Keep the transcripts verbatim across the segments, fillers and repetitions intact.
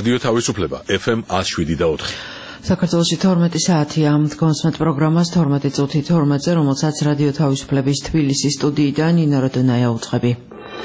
რადიო თავისუფლება ეფ ემ one oh seven და four. საქართველოში თორმეტი საათია დგონსმეთ პროგრამას თორმეტი წუთი თორმეტზე, რომელსაც რადიო თავისუფლების თბილისის სტუდიიდან ნინო როდონაია უძღვები.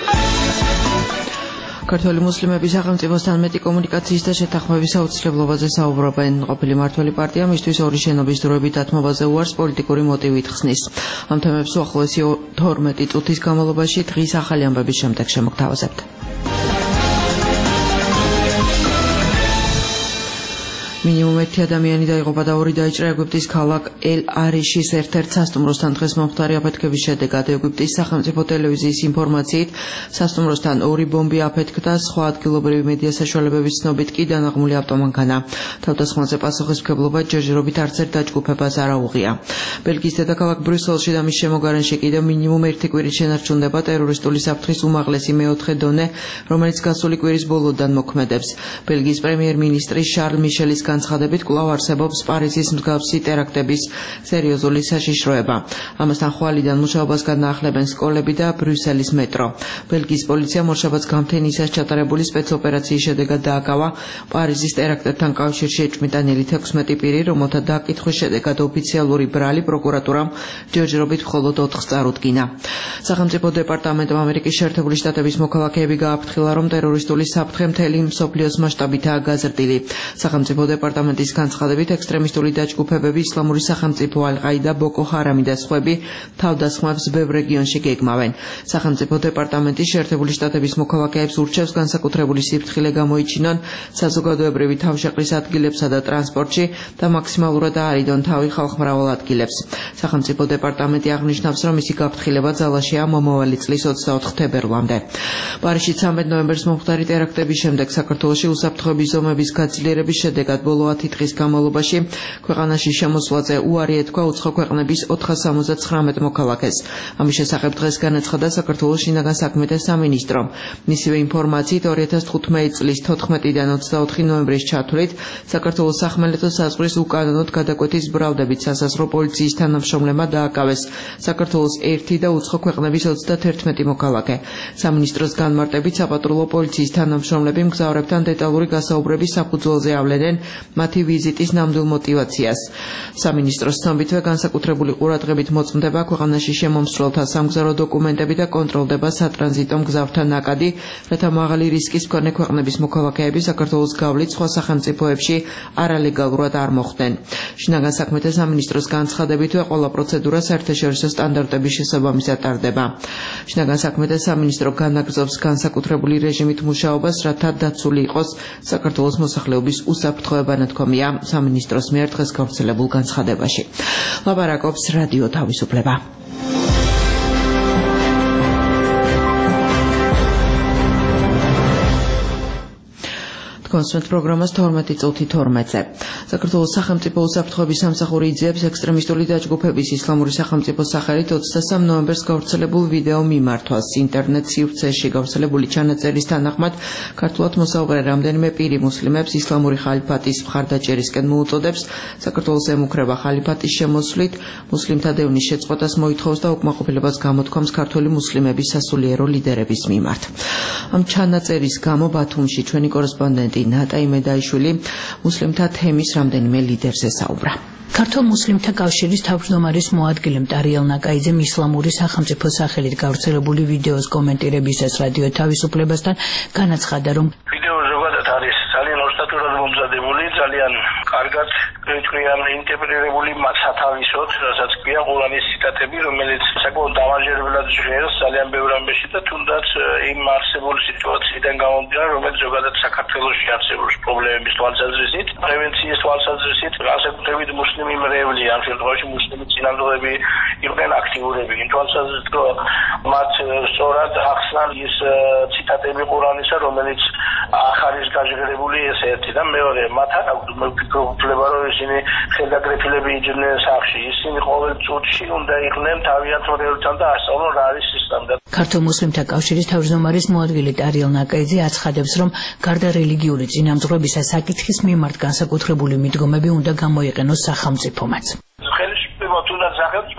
ქართველი მუსლიმების სახელმწიფოსთან მეტი კომუნიკაციის და შეთანხმების აუცილებლობაზე საუბრობენ. ყოფილი მმართველი პარტია მისთვის ორი შენობის დროებით დათმობაზე უარს პოლიტიკური მოტივით ხსნის. ამ თემებს უახლოესი თორმეტი წუთის განმავლობაში დღის ახალი ამბების შემდეგ შემოგთავაზებთ. მინიმუმ ერთი ადამიანი დაიღუპა და ორი დაიჭრა ეგვიპტის ქალაქ ელ-არიშის ერთ-ერთ სასტუმროსთან დღეს მომხდარი აფეთქების შედეგად. ეგვიპტის სახელმწიფო ტელევიზიის ინფორმაციით სასტუმროსთან ორი ბომბი აფეთქდა, სხვა ადგილობრივი მედია საშუალებების ცნობით კი დანაღმული ავტომანქანა. თავდასხმაზე პასუხისმგებლობა ჯერჯერობით არც ერთ დაჯგუფებას არ აუღია. ბელგიის დედაქალაქ ბრიუსელში და მის შემოგარენში კიდევ მინიმუმ ერთი კვირის შენარჩუნდება ტერორისტული საფრთხის უმაღლესი მეოთხე დონე, რომელიც გასული კვირის ბოლოდან მოქმედებს. ბელგიის პრემიერ-მინისტრი შარლ მიშელის განცხადებით კვლავ არსებობს პარიზის მსგავსი ტერაქტების სერიოზული საშიშროება. ამასთან ხვალიდან მუშაობას განაახლებენ სკოლები და ბრიუსელის მეტრო. ბელგიის პოლიცია მორშაბაც გამთენისას ჩატარებული სპეცოპერაციის შედეგად დააკავა პარიზის ტერაქტებთან კავშირში ეჭვმიტანილი თექვსმეტი პირი, რომელთა დაკითხვის შედეგად ოფიციალური ბრალი პროკურატურამ ჯერჯერობით მხოლოდ ოთხს წარუდგინა. სახელმწიფო დეპარტამენტმა ამერიკის შეერთებული შტატების მოქალაქეები გააფრთხილა, რომ ტერორისტული საფრთხე მთელი მსოფლიოს მასშტაბითაა გაზრდილი. სახელმწიფო დეპარტამენტის განცხადებით ექსტრემისტული დაჯგუფებები ისლამური სახელმწიფო ალ-ყაიდა, ბოკო ჰარამი და სხვები თავდასხმებს ბევრ რეგიონში გეგმავენ. სახელმწიფო დეპარტამენტის შეერთებული შტატების მოქალაქეებს ურჩევს განსაკუთრებული სიფრთხილე გამოიჩინონ საზოგადოებრივი თავშეყრის ადგილებსა და ტრანსპორტში და მაქსიმალურად აარიდონ თავი ხალხმრავალ ადგილებს. სახელმწიფო დეპარტამენტი აღნიშნავს, რომ მისი გაფრთხილება ძალაშია მომავალი წლის ოცდაოთხ თებერვლამდე. პარიზში ცამეტ ნოემბერს მომხდარი ტერაქტების შემდეგ საქართველოში უსაფრთხოების ზომების გაძლიერების შედეგად ბოლო ათი დღის განმავლობაში ქვეყანაში შემოსვლაზე უარი ეთქვა უცხო ქვეყნების ოთხას სამოცდათხრამეტ მოქალაქეს. ამის შესახებ დღეს განაცხადა საქართველოს შინაგან საქმეთა სამინისტრომ. მისივე ინფორმაციით ორი ათას თხუთმეტი წლის თოთხმეტიდან ოცდაოთხი ნოემბრის ჩათვლით საქართველოს სახმელეთო საზღვრის უკანონოდ გადაკვეთის ბრალდებით სასაზღვრო პოლიციის თანამშრომლებმა დააკავეს საქართველოს ერთი და უცხო ქვეყნების ოცდაათერთმეტი მოქალაქე. სამინისტროს განმარტებით საპატრულო პოლიციის თანამშრომლები მგზავრებთან დეტალური გასაუბრების საფუძველზე ავლენენ მათი ვიზიტის ნამდვილ მოტივაციას. სამინისტროს ცნობითვე განსაკუთრებული ყურადღებით მოწმდება ქვეყანაში შემომსვლელთა სამგზავრო დოკუმენტები და კონტროლდება სატრანზიტო მგზავრთა ნაკადი, რათა მაღალი რისკის მქონე ქვეყნების მოქალაქეები საქართველოს გავლით სხვა სახელმწიფოებში არალეგალურად არ მოხვდნენ. შინაგან საქმეთა სამინისტროს განცხადებითვე ყველა პროცედურა საერთაშორისო სტანდარტების შესაბამისად ტარდება. შინაგან საქმეთა სამინისტრო განაგრძობს განსაკუთრებული რეჟიმით მუშაობას, რათა დაცული იყოს საქართველოს მოსახლეობის უსაფრთხოება, ნათქვამია სამინისტროს მიერ დღეს გავრცელებულ განცხადებაში. ლაპარაკობს რადიო თავისუფლება. კონსვენტ პროგრამას თორმეტი წუთი თორმეტზე. საქართველოს სახელმწიფო უსაფრთხოების სამსახური იძიებს ექსტრემისტული დაჯგუფების ისლამური სახელმწიფოს სახელით ოცდასამ ნოემბერს გავრცელებულ ვიდეო მიმართვას. ინტერნეტ სივრცეში გავრცელებული ჩანაწერის თანახმად ქართულად მოსაუბრე რამდენიმე პირი მუსლიმებს ისლამური ხალიფატის მხარდაჭერისკენ მოუწოდებს, საქართველოს ემუქრება ხალიფატის შემოსვლით, მუსლიმთა დევნის შეწყვეტას მოითხოვს და უკმაყოფილებას გამოთქვამს ქართველი მუსლიმების სასულიერო ლიდერების მიმართ. ამ ჩანაწერის გამო ბათუმში ჩვენი კორესპონდენტი ნატა იმედაიშვილი მუსლიმთა თემის რამდენიმე ლიდერზე საუბრა. ქართულ მუსლიმთა კავშირის თავმჯდომარის მოადგილე მტარიელ ნაკაიძემ ისლამური სახელმწიფოს სახელით გავრცელებული ვიდეოს კომენტირებისას რადიო თავისუფლებასთან განაცხადა, რომ ვიდეო ზოგადად არის ძალიან ოსტატურად მომზადებული, ძალიან კარგად გვიჭრიან ინტერპრეტირებული სათავისოდ, რასაც ქვია ყურანის ციტატები, რომელიც საკმაოდ დამაჯერებლად ჟღერს ძალიან ბევრ ამბეში და თუნდაც იმ არსებული სიტუაციიდან გამომდინარე, რომელიც ზოგადად საქართველოში არსებობს პრობლემების თვალსაზრისით, პრევენციის თვალსაზრისით, განსაკუთრებით მუსლიმი მრევლი, ამ შემთხვევაში მუსლიმი წინამძღოლები იყვნენ აქტიურები. იმ თვალსაზრისით, რომ მათ სწორად ახსნან ის ციტატები ყურანისა, რომელიც ახ არის გაჟღერებული ეს ერთი და მეორე, მათ არ აქვს მოფიქრება, რომ ისინი ხელდაკრეფილები იჯდნენ სახლში. ისინი ყოველ წუთში უნდა იყვნენ თავიანთ მრევლთან და ასწავლონ რა არის სისტემა. ქართულ მუსლიმთა კავშირის თავმჯდომარის მოადგილე ტარიელ ნაკაიძე აცხადებს, რომ გარდა რელიგიური წინამძღვრებისა საკითხის მიმართ განსაკუთრებული მიდგომები უნდა გამოიყენოს სახელმწიფომაც. ხელისუფლება თუნდაც სახელმწიფო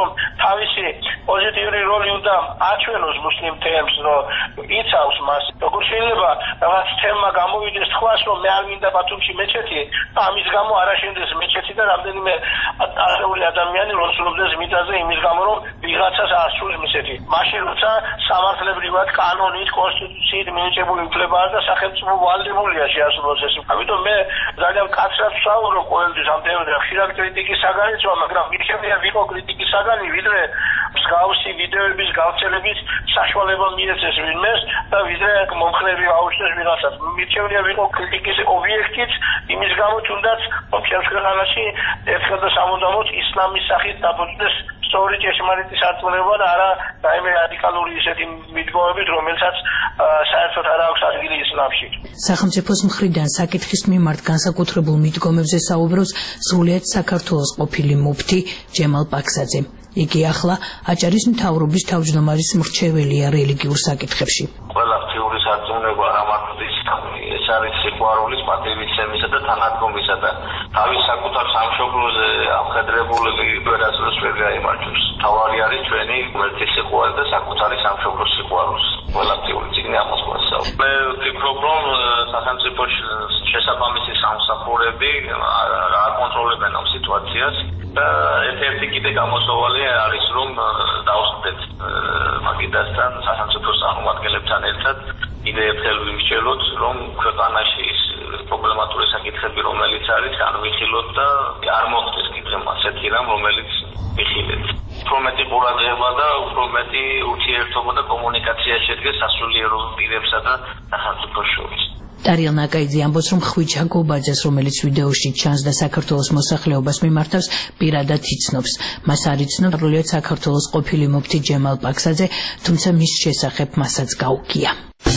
რომ თავისი პოზიტიური როლი უნდა აჩვენოს მუსლიმ თემს, რომ იცავს მას. როგორ შეიძლება რაღაც თემა გამოვიდეს თქვას, რომ მე არ მინდა ბათუმში მეჩეთი, ამის გამო არ აშენდეს მეჩეთი და რამდენიმე ათეული ადამიანი ლოცულობდეს მიწაზე იმის გამო, რომ ვიღაცას ასრულებს მისეთი. მაშინ როცა სამართლებრივად კანონით, კონსტიტუციით მინიჭებული უფლებაა და სახელმწიფო ვალდებულია შეასრულოს ეს. ამიტომ მე ძალიან კაცრად ვსაუბრობ ყოველთვის ამ თემაზე, ხშირად კრიტიკის საგანიც ვარ, მაგრამ მიხებია ვიყო კრიტიკის საგანი, ვიდრე მსგავსი ვიდეოების გავრცელების საშუალება მიეცეს ვინმეს და ვიდრე მომხრები აუჩნდეს ვიღაცას. მირჩევნია ვიყო კრიტიკის ობიექტიც იმის გამო, თუნდაც ჩემს ქვეყანაში ერთხელ და სამუდამოდ ისლამის სახით დაფუძნდეს სწორი ჭეშმარიტი სარწმუნება და არა რაიმე რადიკალური ისეთი მიდგომებით, რომელსაც საერთოდ არ აქვს ადგილი ისლამში. სახელმწიფოს მხრიდან საკითხის მიმართ განსაკუთრებულ მიდგომებზე საუბრობს სრულიად საქართველოს ყოფილი მუფთი ჯემალ პაქსაძე. იგი ახლა აჭარის მთავრობის თავმჯდომარის მრჩეველია რელიგიურ საკითხებში. ყველა ღვთიური სარწმუნება რა მართლის ეს არის სიყვარულის, პატივისცემისა და თანადგომისა და თავის საკუთარ სამშობლოზე ამხედრებული ვერასდროს ვერ გაიმარჯვებს. თავარი არის ჩვენი ღმერთის სიყვარული და საკუთარი სამშობლოს სიყვარულს. ყველა ღვთიური წიგნი ამას გვასწავლის. მე ვფიქრობ, რომ სახელმწიფოში შესაბამისი სამსახურები რა აკონტროლებენ ამ სიტუაციას და ერთ-ერთი კიდე გამოსავალი არის, რომ დავსვდეთ მაგიდასთან სახელმწიფოს წარმომადგენლებთან ერთად კიდე ერთხელ ვიმსჯელოთ, რომ ქვეყანაში ის პრობლემატური საკითხები, რომელიც არის, განვიხილოთ და არ მოხდეს კიდევ ასეთი რამ, რომელიც ვიხილეთ. უფრო მეტი ყურადღება და უფრო მეტი ურთიერთობა და კომუნიკაცია შედგეს სასულიერო პირებსა და სახელმწიფოს შორის. ტარიელ ნაკაიძე ამბობს, რომ ხვი ჯაგობაძეს, რომელიც ვიდეოში ჩანს და საქართველოს მოსახლეობას მიმართავს, პირადად იცნობს. მას არ იცნობს სრულიად საქართველოს ყოფილი მუფთი ჯემალ პაქსაძე, თუმცა მის შესახებ მასაც გაუგია.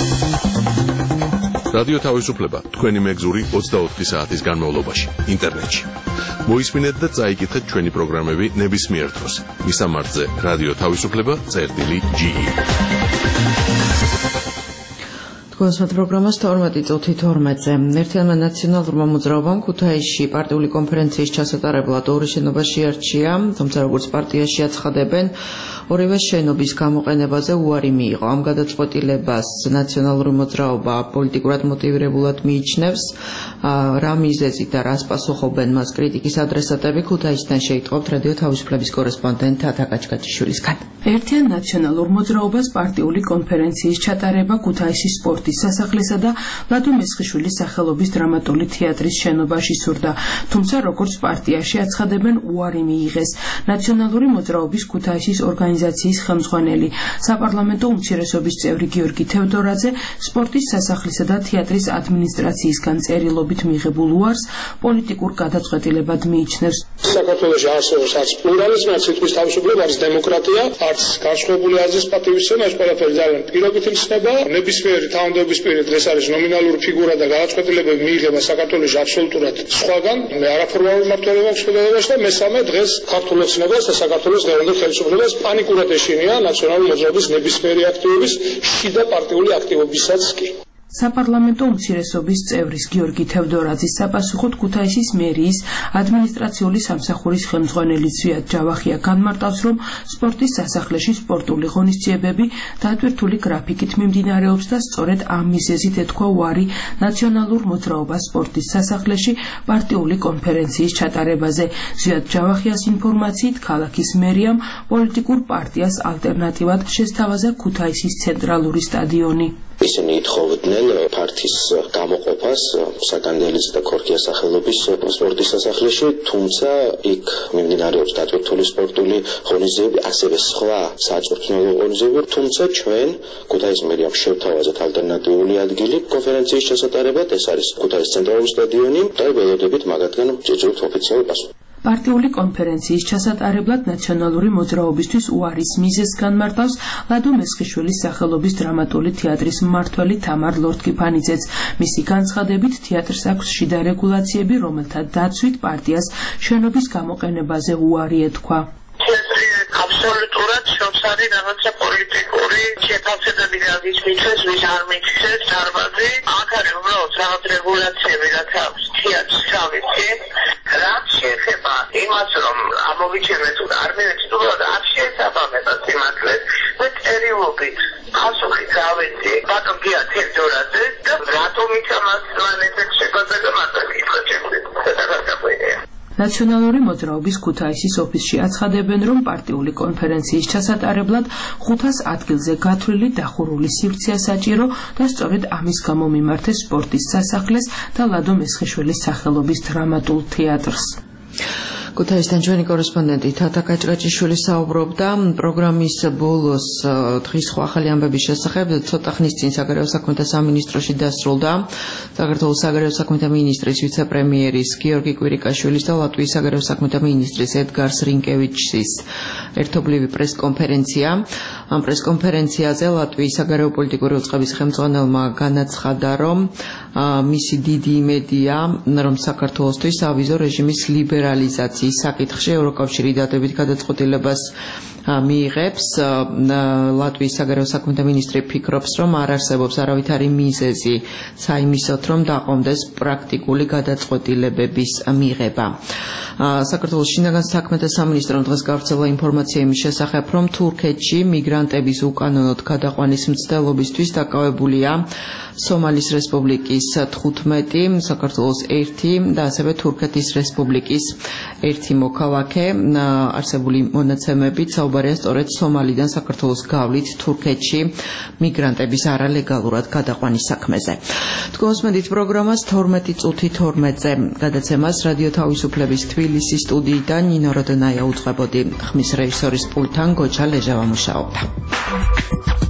რადიო თავისუფლება თქვენი მეგზური ოცდაოთხი საათის განმავლობაში ინტერნეტში. მოისმინეთ და წაიკითხეთ ჩვენი პროგრამები ნებისმიერ დროს. მისამართზე რადიო თავისუფლება წერტილი ჯი ი. Თქვენს პროგრამას თორმეტი წუთი თორმეტზე. ერთიანმა ნაციონალურმა მოძრაობამ ქუთაისში პარტიული კონფერენციის ჩასატარებლად ორი შენობა შეარჩია, თუმცა როგორც პარტიაში აცხადებენ, ორივე შენობის გამოყენებაზე უარი მიიღო. ამ გადაწყვეტილებას ნაციონალური მოძრაობა პოლიტიკურად მოტივირებულად მიიჩნევს. რა მიზეზით და რას პასუხობენ მას კრიტიკის ადრესატები, ქუთაისიდან შეიტყობთ რადიო თავისუფლების კორესპონდენტ ათა კაჩკაჩიშვილისგან. ერთიან ნაციონალურ მოძრაობას პარტიული კონფერენციის ჩატარება ქუთაისის სპორტ სასახლესა და ლადო მესხიშვილის სახელობის დრამატული თეატრის შენობაში სურდა, თუმცა როგორც პარტიაში აცხადებენ, უარი მიიღეს. ნაციონალური მოძრაობის ქუთაისის ორგანიზაციის ხელმძღვანელი, საპარლამენტო უმცირესობის წევრი გიორგი თევდორაძე სპორტის სასახლისა და თეატრის ადმინისტრაციისგან წერილობით მიღებულ უარს პოლიტიკურ გადაწყვეტილებად მიიჩნევს. საქართველოში არსებობს არც პლურალიზმი, არც სიტყვის თავისუფლება, არც დემოკრატია, არც განსხვავებული აზრის პატივისცემა, ეს ყველაფერი ძალიან პირობითი მცნება. ნებისმიერი თავმდაბლობის პირი დღეს არის ნომინალური ფიგურა და გადაწყვეტილებები მიიღება საქართველოში აბსოლუტურად სხვაგან. მე არაფორმალურ მმართველობა ვსწავლობდი და მესამე დღეს ქართულ ოცნებას და საქართველოს დღევანდელ ხელისუფლებას პანიკურად ეშინია ნაციონალური მოძრაობის ნებისმიერი აქტივობის შიდა პარტიული აქტივობისაც კი. საპარლამენტო უმცირესობის წევრის გიორგი თევდორაძის საპასუხოდ ქუთაისის მერიის ადმინისტრაციული სამსახურის ხელმძღვანელი ზვიად ჯავახია განმარტავს, რომ სპორტის სასახლეში სპორტული ღონისძიებები დატვირთული გრაფიკით მიმდინარეობს და სწორედ ამ მიზეზით ეთქვა უარი ნაციონალურ მოძრაობას სპორტის სასახლეში პარტიული კონფერენციის ჩატარებაზე. ზვიად ჯავახიას ინფორმაციით, ქალაქის მერიამ პოლიტიკურ პარტიას ალტერნატივად შესთავაზა ქუთაისის ცენტრალური სტადიონი. ისინი ითხოვდნენ პარტიის გამოყოფას საგანდელის და ქორქიას სახელობის სპორტის სასახლეში, თუმცა იქ მიმდინარეობს დატვირთული სპორტული ღონისძიებები, ასევე სხვა საწვრთნელო ღონისძიებები, თუმცა ჩვენ ქუთაის მერიამ შევთავაზეთ ალტერნატიული ადგილი კონფერენციის ჩასატარებლად, ეს არის ქუთაის ცენტრალური სტადიონი და ველოდებით მაგათგან ჭეჭვით ოფიციალურ პასუხს. პარტიული კონფერენციის ჩასატარებლად ნაციონალური მოძრაობისთვის უარის მიზეზს განმარტავს ლადო მესხიშვილის სახელობის დრამატული თეატრის მმართველი თამარ ლორთქიფანიძეც. მისი განცხადებით, თეატრს აქვს შიდა რეგულაციები, რომელთა დაცვით პარტიას შენობის გამოყენებაზე უარი ეთქვა. აბსოლუტურად შობს არის რაღაცა პოლიტიკური შეფასებები და ვის მიწეს, ვის არ მიწეს დარბაზი. აქ არის უბრალოდ რაღაც რეგულაციები, რაც აქვს თეატრს თავისი. რაც შეეხება ეხება იმას, რომ ამოვიჩენეთ არმენეთში უბრალოდ არ შეესაბამება სიმართლეს და წერილობით ხალხი გავეცი ბატონ გია თევდორაძე და რატომ იცამას მან ესეთ შეფასება მასა კითხვა ჩემს ნაციონალური მოძრაობის ქუთაისის ოფისში აცხადებენ, რომ პარტიული კონფერენციის ჩასატარებლად ხუთას ადგილზე გათვლილი დახურული სივრცეა საჭირო და სწორედ ამის გამო მიმართეს სპორტის სასახლეს და ლადო მესხიშვილის სახელობის დრამატულ თეატრს. ქუთაისთან ჩვენი კორესპონდენტი თათა კაჭკაჭიშვილი საუბრობდა პროგრამის ბოლოს დღის სხვა ახალი ამბების შესახებ. ცოტა ხნის წინ საგარეო საქმეთა სამინისტროში დასრულდა საქართველოს საგარეო საქმეთა მინისტრის ვიცე-პრემიერის გიორგი კვირიკაშვილის და ლატვიის საგარეო საქმეთა მინისტრის ედგარ სრინკევიჩის ერთობლივი პრესკონფერენცია. ამ პრესკონფერენციაზე ლატვიის საგარეო პოლიტიკური უწყების ხელმძღვანელმა განაცხადა, რომ მისი დიდი იმედია, რომ საქართველოსთვის ავიზო რეჟიმის ლიბერალიზაციის საკითხში ევროკავშირი დადებით გადაწყვეტილებას მიიღებს. ლატვიის საგარეო საქმეთა მინისტრი ფიქრობს, რომ არ არსებობს არავითარი მიზეზი საიმისოთ, რომ დაყომდეს პრაქტიკული გადაწყვეტილებების მიღება. საქართველოს შინაგან საქმეთა სამინისტრომ დღეს გავრცელა ინფორმაცია იმის შესახებ, რომ თურქეთში მიგრანტების უკანონოდ გადაყვანის მცდელობისთვის დაკავებულია სომალის რესპუბლიკის თხუთმეტი, საქართველოს ერთი და ასევე თურქეთის რესპუბლიკის ერთი მოქალაქე. არსებული მონაცემებით საუბარია სწორედ სომალიდან საქართველოს გავლით თურქეთში მიგრანტების არალეგალურად გადაყვანის საქმეზე. თქვენსმენდით პროგრამას თორმეტი წუთი თორმეტზე გადაცემას რადიო თავისუფლების თბილისის სტუდიიდან ნინო როდონაია უძღვებოდი. ხმის რეჟისორის პულტთან გოჩა ლეჟავა მუშაობდა.